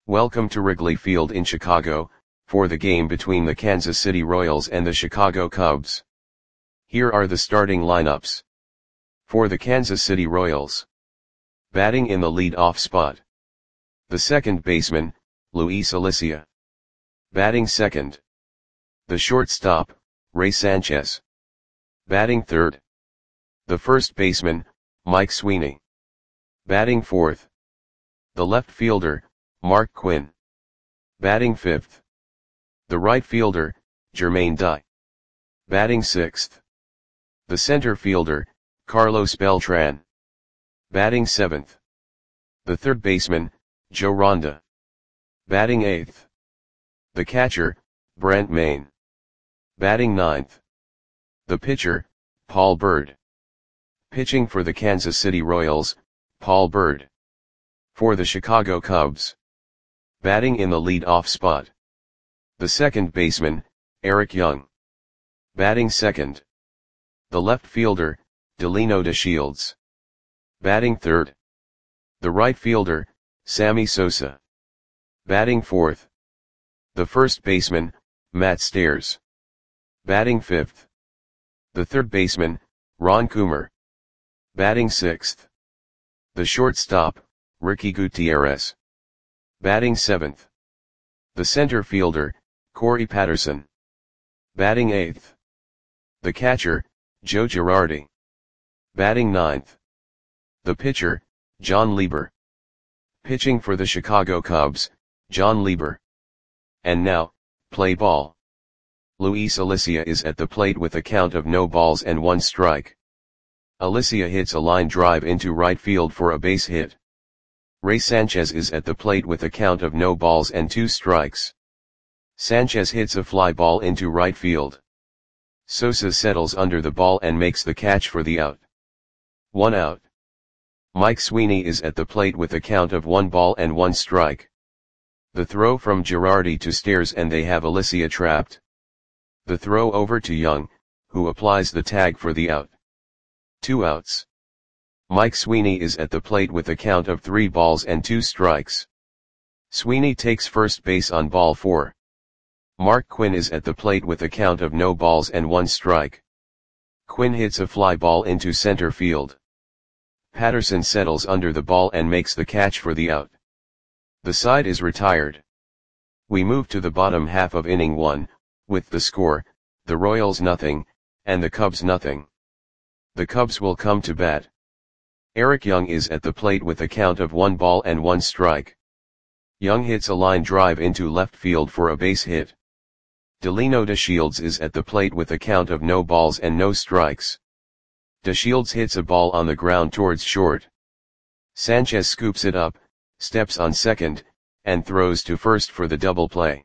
Welcome to Wrigley Field in Chicago, for the game between the Kansas City Royals and the Chicago Cubs. Here are the starting lineups. For the Kansas City Royals. Batting in the lead-off spot. The second baseman, Luis Alicea. Batting second. The shortstop, Ray Sanchez. Batting third. The first baseman, Mike Sweeney. Batting fourth. The left fielder, Mark Quinn. Batting fifth. The right fielder, Jermaine Dye. Batting sixth. The center fielder, Carlos Beltran. Batting seventh. The third baseman, Joe Ronda. Batting eighth. The catcher, Brent Mayne. Batting ninth. The pitcher, Paul Byrd. Pitching for the Kansas City Royals, Paul Byrd. For the Chicago Cubs. Batting in the lead-off spot. The second baseman, Eric Young. Batting second. The left fielder, Delino DeShields. Batting third. The right fielder, Sammy Sosa. Batting fourth. The first baseman, Matt Stairs. Batting fifth. The third baseman, Ron Coomer. Batting sixth. The shortstop, Ricky Gutierrez. Batting seventh. The center fielder, Corey Patterson. Batting eighth. The catcher, Joe Girardi. Batting ninth. The pitcher, John Lieber. Pitching for the Chicago Cubs, John Lieber. And now, play ball. Luis Alicea is at the plate with a count of no balls and 1 strike. Alicea hits a line drive into right field for a base hit. Ray Sanchez is at the plate with a count of no balls and 2 strikes. Sanchez hits a fly ball into right field. Sosa settles under the ball and makes the catch for the out. 1 out. Mike Sweeney is at the plate with a count of 1 ball and 1 strike. The throw from Girardi to Stairs and they have Alicea trapped. The throw over to Young, who applies the tag for the out. 2 outs. Mike Sweeney is at the plate with a count of 3 balls and 2 strikes. Sweeney takes first base on ball 4. Mark Quinn is at the plate with a count of no balls and 1 strike. Quinn hits a fly ball into center field. Patterson settles under the ball and makes the catch for the out. The side is retired. We move to the bottom half of inning 1, with the score, the Royals nothing, and the Cubs nothing. The Cubs will come to bat. Eric Young is at the plate with a count of 1 ball and 1 strike. Young hits a line drive into left field for a base hit. Delino DeShields is at the plate with a count of no balls and no strikes. DeShields hits a ball on the ground towards short. Sanchez scoops it up, steps on second, and throws to first for the double play.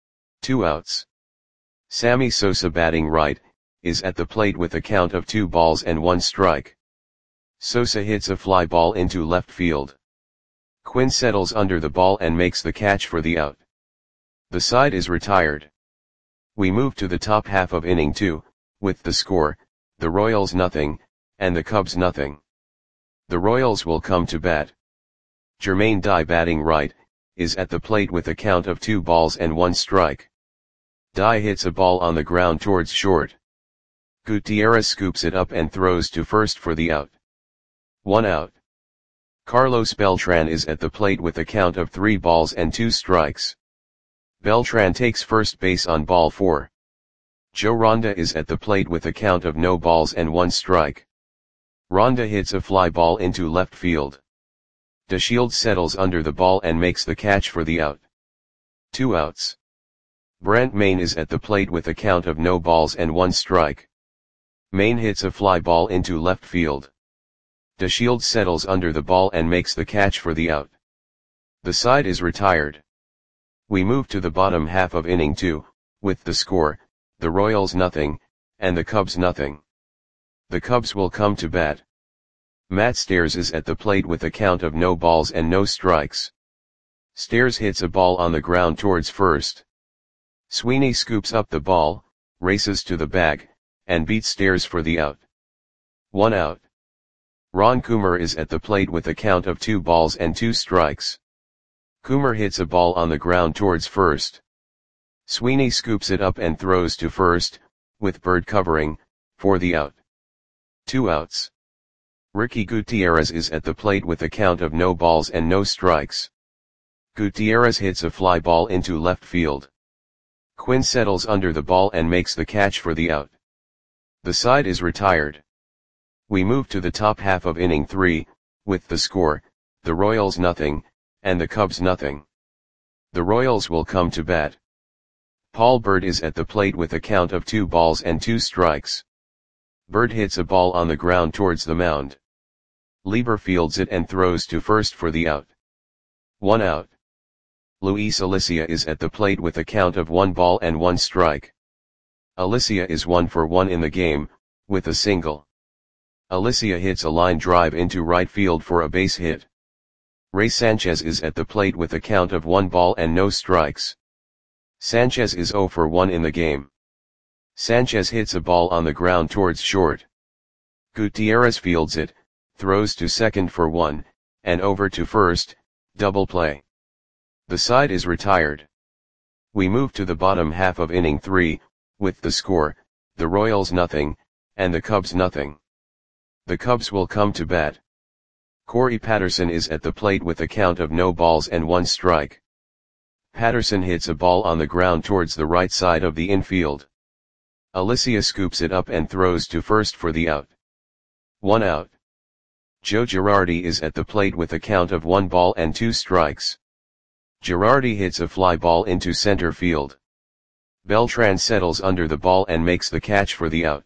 2 outs. Sammy Sosa batting right, is at the plate with a count of 2 balls and 1 strike. Sosa hits a fly ball into left field. Quinn settles under the ball and makes the catch for the out. The side is retired. We move to the top half of inning 2, with the score, the Royals nothing, and the Cubs nothing. The Royals will come to bat. Jermaine Dye batting right, is at the plate with a count of 2 balls and 1 strike. Dye hits a ball on the ground towards short. Gutierrez scoops it up and throws to first for the out. 1 out. Carlos Beltran is at the plate with a count of 3 balls and 2 strikes. Beltran takes first base on ball 4. Joe Ronda is at the plate with a count of no balls and 1 strike. Ronda hits a fly ball into left field. DeShields settles under the ball and makes the catch for the out. 2 outs. Brent Mayne is at the plate with a count of no balls and 1 strike. Mayne hits a fly ball into left field. DeShields settles under the ball and makes the catch for the out. The side is retired. We move to the bottom half of inning 2, with the score, the Royals nothing, and the Cubs nothing. The Cubs will come to bat. Matt Stairs is at the plate with a count of no balls and no strikes. Stairs hits a ball on the ground towards first. Sweeney scoops up the ball, races to the bag, and beats Stairs for the out. 1 out. Ron Coomer is at the plate with a count of 2 balls and 2 strikes. Coomer hits a ball on the ground towards first. Sweeney scoops it up and throws to first, with Bird covering, for the out. 2 outs. Ricky Gutierrez is at the plate with a count of no balls and no strikes. Gutierrez hits a fly ball into left field. Quinn settles under the ball and makes the catch for the out. The side is retired. We move to the top half of inning 3, with the score, the Royals nothing, and the Cubs nothing. The Royals will come to bat. Paul Bird is at the plate with a count of 2 balls and 2 strikes. Bird hits a ball on the ground towards the mound. Lieber fields it and throws to first for the out. 1 out. Luis Alicia is at the plate with a count of 1 ball and 1 strike. Alicia is 1 for 1 in the game, with a single. Alicia hits a line drive into right field for a base hit. Ray Sanchez is at the plate with a count of 1 ball and no strikes. Sanchez is 0 for 1 in the game. Sanchez hits a ball on the ground towards short. Gutierrez fields it, throws to second for 1, and over to first, double play. The side is retired. We move to the bottom half of inning 3, with the score, the Royals nothing, and the Cubs nothing. The Cubs will come to bat. Corey Patterson is at the plate with a count of no balls and 1 strike. Patterson hits a ball on the ground towards the right side of the infield. Alicia scoops it up and throws to first for the out. 1 out. Joe Girardi is at the plate with a count of 1 ball and 2 strikes. Girardi hits a fly ball into center field. Beltran settles under the ball and makes the catch for the out.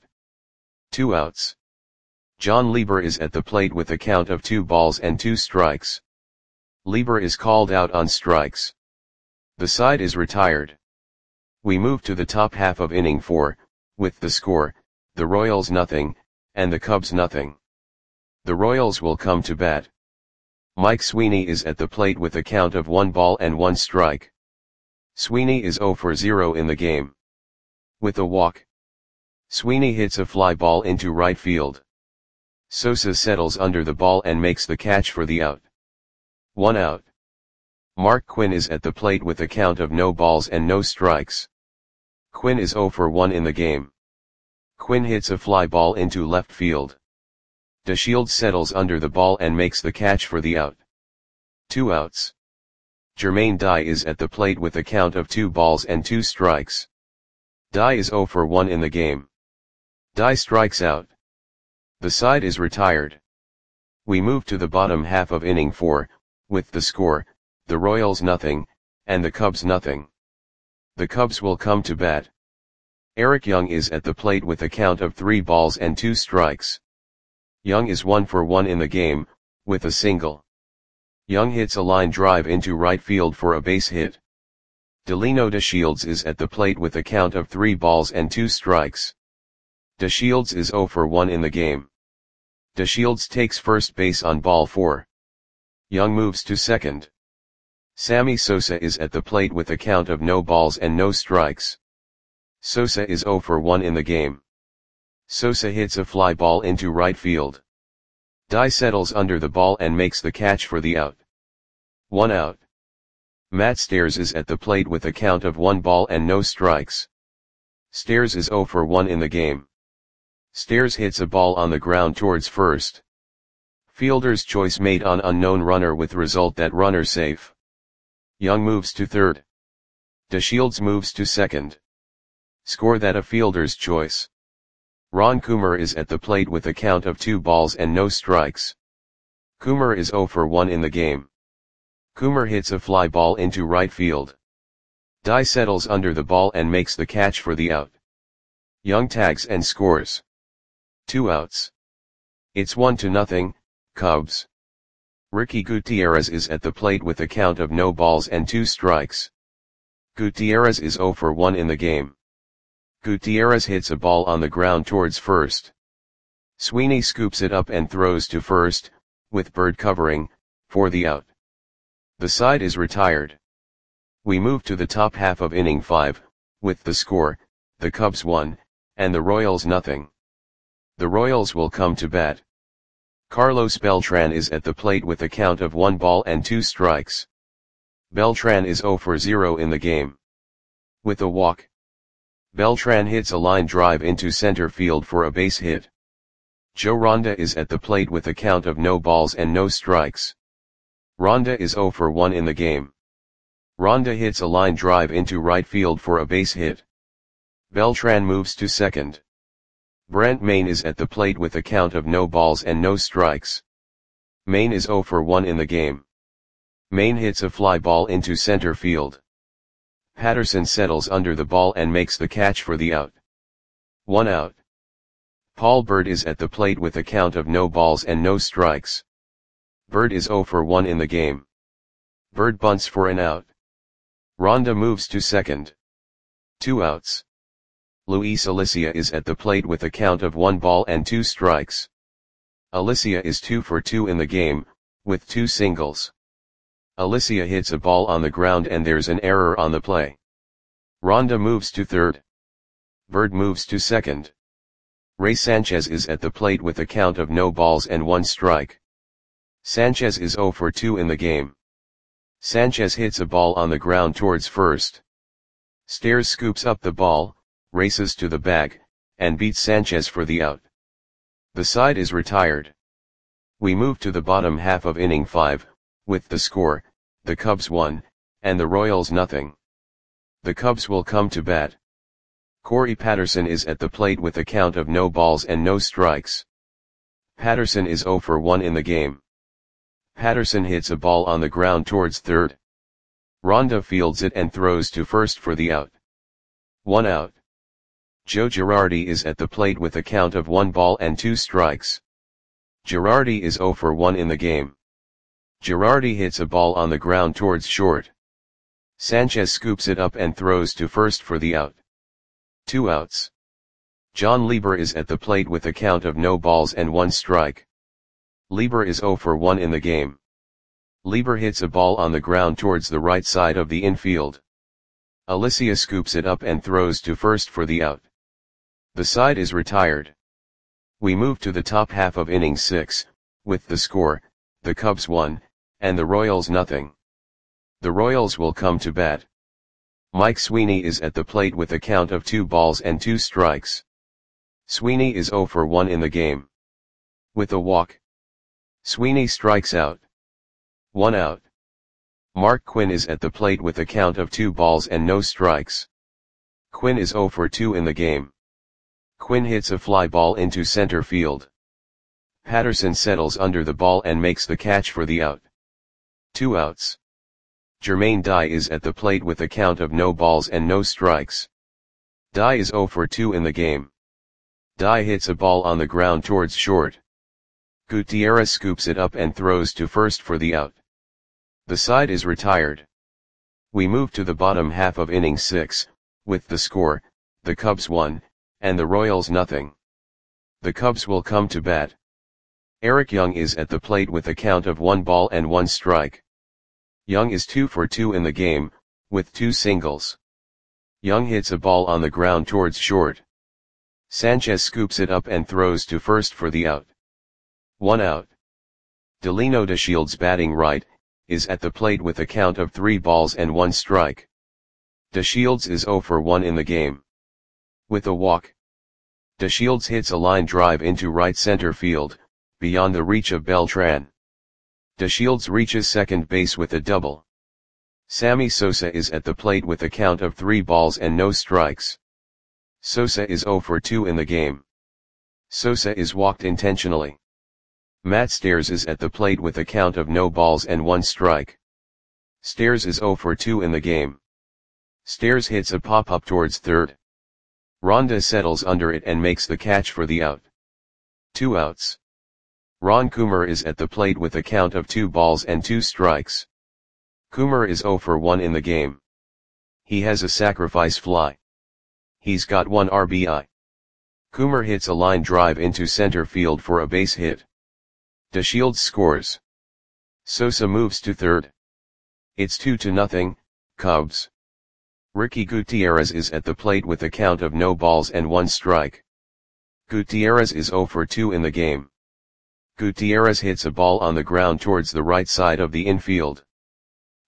2 outs. John Lieber is at the plate with a count of 2 balls and 2 strikes. Lieber is called out on strikes. The side is retired. We move to the top half of inning 4, with the score, the Royals nothing, and the Cubs nothing. The Royals will come to bat. Mike Sweeney is at the plate with a count of 1 ball and 1 strike. Sweeney is 0 for 0 in the game. With a walk. Sweeney hits a fly ball into right field. Sosa settles under the ball and makes the catch for the out. 1 out. Mark Quinn is at the plate with a count of no balls and no strikes. Quinn is 0 for 1 in the game. Quinn hits a fly ball into left field. DeShields settles under the ball and makes the catch for the out. 2 outs. Jermaine Dye is at the plate with a count of 2 balls and 2 strikes. Dye is 0 for 1 in the game. Dye strikes out. The side is retired. We move to the bottom half of inning 4, with the score, the Royals nothing, and the Cubs nothing. The Cubs will come to bat. Eric Young is at the plate with a count of 3 balls and 2 strikes. Young is 1 for 1 in the game, with a single. Young hits a line drive into right field for a base hit. Delino DeShields is at the plate with a count of 3 balls and 2 strikes. DeShields is 0 for 1 in the game. DeShields takes first base on ball 4. Young moves to second. Sammy Sosa is at the plate with a count of no balls and no strikes. Sosa is 0 for 1 in the game. Sosa hits a fly ball into right field. Dye settles under the ball and makes the catch for the out. 1 out. Matt Stairs is at the plate with a count of 1 ball and no strikes. Stairs is 0 for 1 in the game. Stairs hits a ball on the ground towards first. Fielder's choice made on unknown runner with result that runner safe. Young moves to third. DeShields moves to second. Score that a fielder's choice. Ron Coomer is at the plate with a count of 2 balls and no strikes. Coomer is 0 for 1 in the game. Coomer hits a fly ball into right field. Dye settles under the ball and makes the catch for the out. Young tags and scores. 2 outs. It's 1-0, Cubs. Ricky Gutierrez is at the plate with a count of no balls and 2 strikes. Gutierrez is 0 for 1 in the game. Gutierrez hits a ball on the ground towards first. Sweeney scoops it up and throws to first, with Bird covering, for the out. The side is retired. We move to the top half of inning 5, with the score, the Cubs 1, and the Royals nothing. The Royals will come to bat. Carlos Beltran is at the plate with a count of 1 ball and 2 strikes. Beltran is 0 for 0 in the game. With a walk, Beltran hits a line drive into center field for a base hit. Joe Ronda is at the plate with a count of no balls and no strikes. Ronda is 0 for 1 in the game. Ronda hits a line drive into right field for a base hit. Beltran moves to second. Brent Mayne is at the plate with a count of no balls and no strikes. Mayne is 0 for 1 in the game. Mayne hits a fly ball into center field. Patterson settles under the ball and makes the catch for the out. 1 out. Paul Bird is at the plate with a count of no balls and no strikes. Bird is 0 for 1 in the game. Bird bunts for an out. Ronda moves to second. 2 outs. Luis Alicia is at the plate with a count of 1 ball and 2 strikes. Alicia is 2 for 2 in the game, with 2 singles. Alicia hits a ball on the ground and there's an error on the play. Ronda moves to third. Bird moves to second. Ray Sanchez is at the plate with a count of no balls and 1 strike. Sanchez is 0 for 2 in the game. Sanchez hits a ball on the ground towards first. Stairs scoops up the ball, races to the bag, and beats Sanchez for the out. The side is retired. We move to the bottom half of inning 5, with the score, the Cubs 1, and the Royals nothing. The Cubs will come to bat. Corey Patterson is at the plate with a count of no balls and no strikes. Patterson is 0 for 1 in the game. Patterson hits a ball on the ground towards third. Ronda fields it and throws to first for the out. 1 out. Joe Girardi is at the plate with a count of 1 ball and 2 strikes. Girardi is 0 for 1 in the game. Girardi hits a ball on the ground towards short. Sanchez scoops it up and throws to first for the out. 2 outs. John Lieber is at the plate with a count of no balls and 1 strike. Lieber is 0 for 1 in the game. Lieber hits a ball on the ground towards the right side of the infield. Alicia scoops it up and throws to first for the out. The side is retired. We move to the top half of inning 6, with the score, the Cubs 1, and the Royals nothing. The Royals will come to bat. Mike Sweeney is at the plate with a count of 2 balls and 2 strikes. Sweeney is 0 for 1 in the game. With a walk, Sweeney strikes out. 1 out. Mark Quinn is at the plate with a count of 2 balls and no strikes. Quinn is 0 for 2 in the game. Quinn hits a fly ball into center field. Patterson settles under the ball and makes the catch for the out. 2 outs. Jermaine Dye is at the plate with a count of no balls and no strikes. Dye is 0 for 2 in the game. Dye hits a ball on the ground towards short. Gutierrez scoops it up and throws to first for the out. The side is retired. We move to the bottom half of inning 6, with the score, the Cubs 1, and the Royals nothing. The Cubs will come to bat. Eric Young is at the plate with a count of 1 ball and 1 strike. Young is 2 for 2 in the game, with 2 singles. Young hits a ball on the ground towards short. Sanchez scoops it up and throws to first for the out. 1 out. Delino DeShields batting right, is at the plate with a count of 3 balls and 1 strike. DeShields is 0 for 1 in the game. With a walk, DeShields hits a line drive into right center field, beyond the reach of Beltran. DeShields reaches second base with a double. Sammy Sosa is at the plate with a count of 3 balls and no strikes. Sosa is 0 for 2 in the game. Sosa is walked intentionally. Matt Stairs is at the plate with a count of no balls and 1 strike. Stairs is 0 for 2 in the game. Stairs hits a pop-up towards third. Ronda settles under it and makes the catch for the out. 2 outs. Ron Coomer is at the plate with a count of 2 balls and 2 strikes. Coomer is 0 for 1 in the game. He has a sacrifice fly. He's got 1 RBI. Coomer hits a line drive into center field for a base hit. DeShields scores. Sosa moves to third. It's 2-0, Cubs. Ricky Gutierrez is at the plate with a count of no balls and 1 strike. Gutierrez is 0 for 2 in the game. Gutierrez hits a ball on the ground towards the right side of the infield.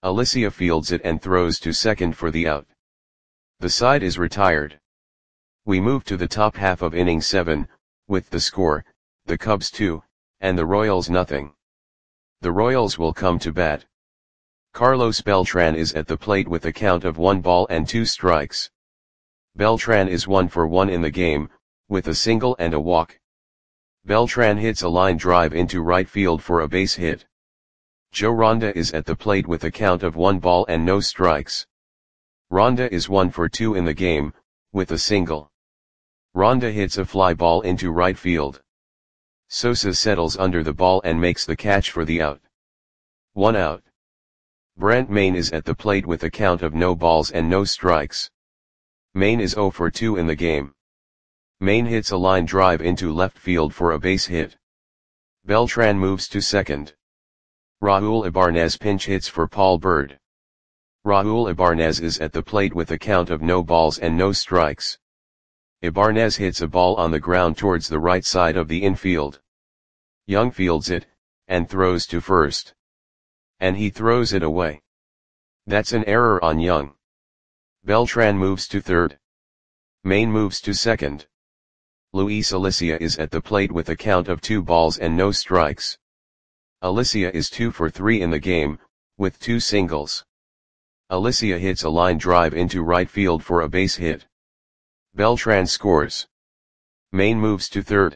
Alicia fields it and throws to second for the out. The side is retired. We move to the top half of inning 7, with the score, the Cubs 2, and the Royals nothing. The Royals will come to bat. Carlos Beltran is at the plate with a count of 1 ball and 2 strikes. Beltran is 1 for 1 in the game, with a single and a walk. Beltran hits a line drive into right field for a base hit. Joe Ronda is at the plate with a count of 1 ball and no strikes. Ronda is 1 for 2 in the game, with a single. Ronda hits a fly ball into right field. Sosa settles under the ball and makes the catch for the out. 1 out. Brent Mayne is at the plate with a count of no balls and no strikes. Mayne is 0 for 2 in the game. Mayne hits a line drive into left field for a base hit. Beltran moves to second. Raul Ibanez pinch hits for Paul Bird. Raul Ibanez is at the plate with a count of no balls and no strikes. Ibanez hits a ball on the ground towards the right side of the infield. Young fields it, and throws to first. And he throws it away. That's an error on Young. Beltran moves to third. Mayne moves to second. Luis Alicia is at the plate with a count of 2 balls and no strikes. Alicia is 2 for 3 in the game, with 2 singles. Alicia hits a line drive into right field for a base hit. Beltran scores. Mayne moves to third.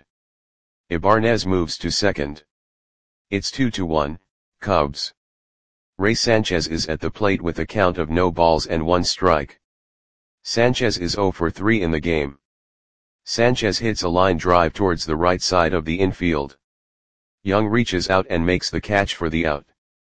Ibanez moves to second. It's 2-1, Cubs. Ray Sanchez is at the plate with a count of no balls and 1 strike. Sanchez is 0 for 3 in the game. Sanchez hits a line drive towards the right side of the infield. Young reaches out and makes the catch for the out.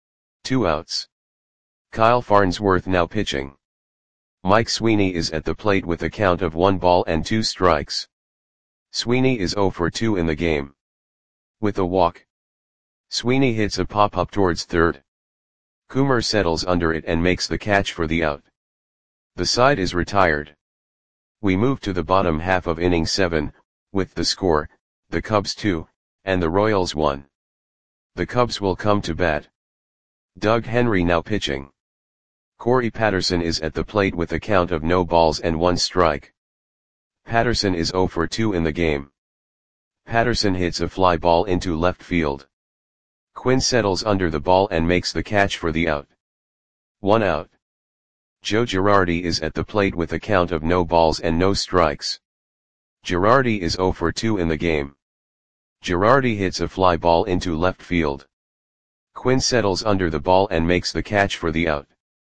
2 outs. Kyle Farnsworth now pitching. Mike Sweeney is at the plate with a count of 1 ball and 2 strikes. Sweeney is 0 for 2 in the game. With a walk. Sweeney hits a pop-up towards third. Coomer settles under it and makes the catch for the out. The side is retired. We move to the bottom half of inning 7, with the score, the Cubs 2, and the Royals 1. The Cubs will come to bat. Doug Henry now pitching. Corey Patterson is at the plate with a count of no balls and 1 strike. Patterson is 0 for 2 in the game. Patterson hits a fly ball into left field. Quinn settles under the ball and makes the catch for the out. 1 out. Joe Girardi is at the plate with a count of no balls and no strikes. Girardi is 0 for 2 in the game. Girardi hits a fly ball into left field. Quinn settles under the ball and makes the catch for the out.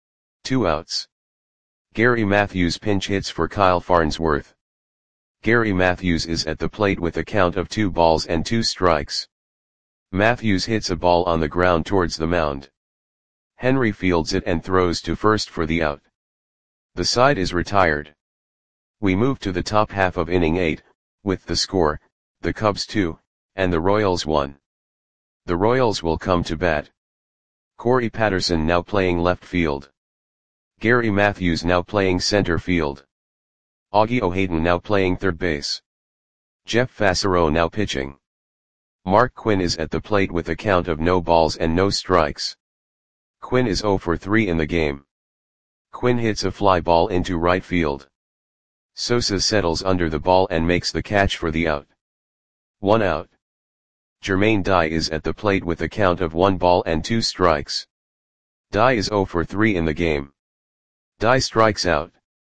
2 outs. Gary Matthews pinch hits for Kyle Farnsworth. Gary Matthews is at the plate with a count of 2 balls and 2 strikes. Matthews hits a ball on the ground towards the mound. Henry fields it and throws to first for the out. The side is retired. We move to the top half of inning 8, with the score, the Cubs 2, and the Royals 1. The Royals will come to bat. Corey Patterson now playing left field. Gary Matthews now playing center field. Augie O'Haden now playing third base. Jeff Fassero now pitching. Mark Quinn is at the plate with a count of no balls and no strikes. Quinn is 0 for 3 in the game. Quinn hits a fly ball into right field. Sosa settles under the ball and makes the catch for the out. 1 out. Jermaine Dye is at the plate with a count of 1 ball and 2 strikes. Dye is 0 for 3 in the game. Dye strikes out.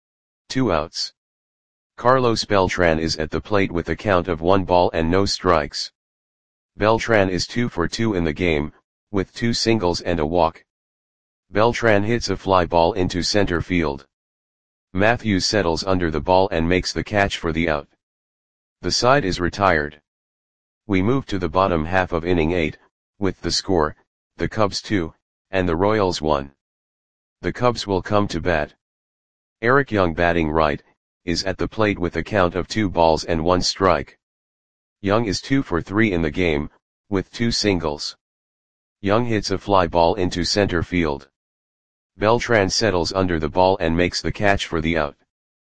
2 outs. Carlos Beltran is at the plate with a count of 1 ball and no strikes. Beltran is 2 for 2 in the game, with 2 singles and a walk. Beltran hits a fly ball into center field. Matthews settles under the ball and makes the catch for the out. The side is retired. We move to the bottom half of inning 8, with the score, the Cubs 2, and the Royals 1. The Cubs will come to bat. Eric Young batting right, is at the plate with a count of 2 balls and 1 strike. Young is 2 for 3 in the game, with 2 singles. Young hits a fly ball into center field. Beltran settles under the ball and makes the catch for the out.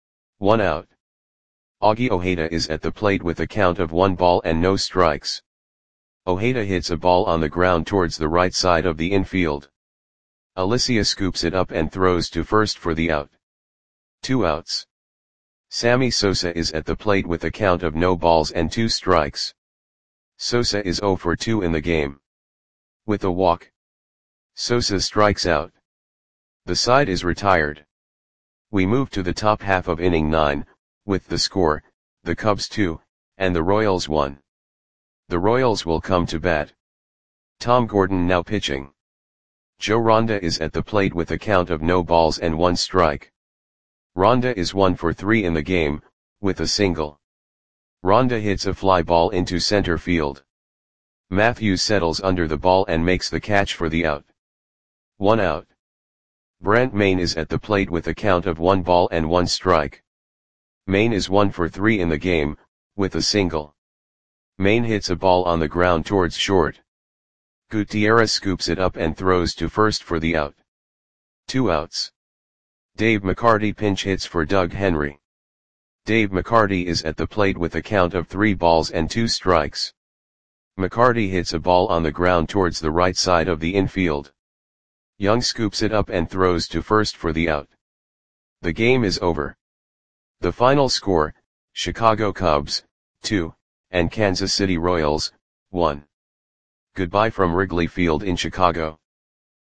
1 out. Augie Ojeda is at the plate with a count of 1 ball and no strikes. Ojeda hits a ball on the ground towards the right side of the infield. Alicia scoops it up and throws to first for the out. 2 outs. Sammy Sosa is at the plate with a count of no balls and 2 strikes. Sosa is 0 for 2 in the game. With a walk, Sosa strikes out. The side is retired. We move to the top half of inning 9, with the score, the Cubs 2, and the Royals 1. The Royals will come to bat. Tom Gordon now pitching. Joe Ronda is at the plate with a count of no balls and 1 strike. Ronda is 1 for 3 in the game, with a single. Ronda hits a fly ball into center field. Matthews settles under the ball and makes the catch for the out. 1 out. Brent Mayne is at the plate with a count of 1 ball and 1 strike. Mayne is 1 for 3 in the game, with a single. Mayne hits a ball on the ground towards short. Gutierrez scoops it up and throws to first for the out. 2 outs. Dave McCarty pinch hits for Doug Henry. Dave McCarty is at the plate with a count of 3 balls and 2 strikes. McCarty hits a ball on the ground towards the right side of the infield. Young scoops it up and throws to first for the out. The game is over. The final score, Chicago Cubs, 2, and Kansas City Royals, 1. Goodbye from Wrigley Field in Chicago.